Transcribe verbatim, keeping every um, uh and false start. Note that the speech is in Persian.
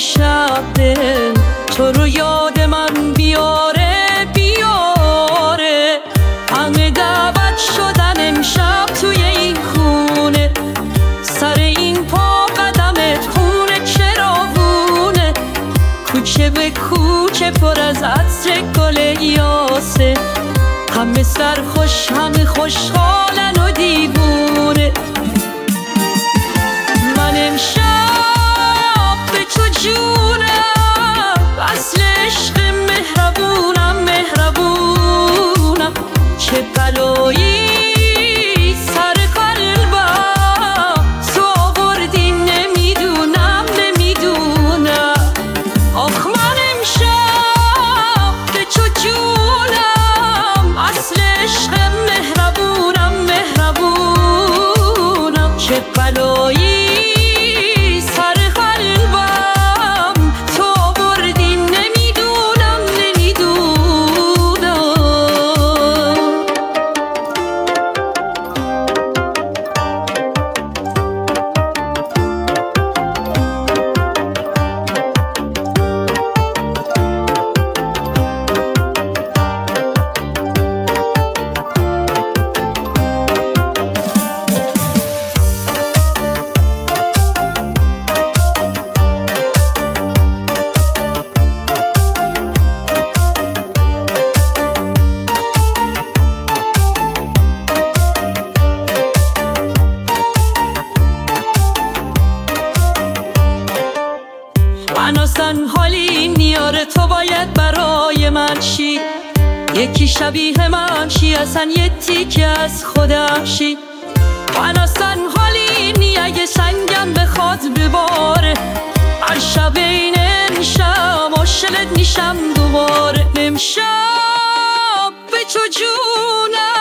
امشب دل تو رو یاد من بیاره بیاره. همه دعوت شدن امشب توی این خونه، سر این پا قدمت خونه چراغونه. کوچه به کوچه پر از عطر گل یاسه، همه سرخوش همه خوشحالن و دیوونه. من امشب به تو جونم، اصل عشق مهربونم مهربونم. چه بلایی سر قلبم تو آوردی نمیدونم نمیدونم. آخ من امشب به تو جونم، اصل عشق مهربونم مهربونم. چه بلایی سر قلبم تو آوردی نمیدونم نمیدونم. من اصلا حالی نیاره تو باید برای من شی، یکی شبیه من شی، اصلا یه تیکه از خودم شی. من اصلا حالی نی اگه سنگم بخواد بباره، هر شب این امشب عاشقت میشم دوباره. امشب به تو جونم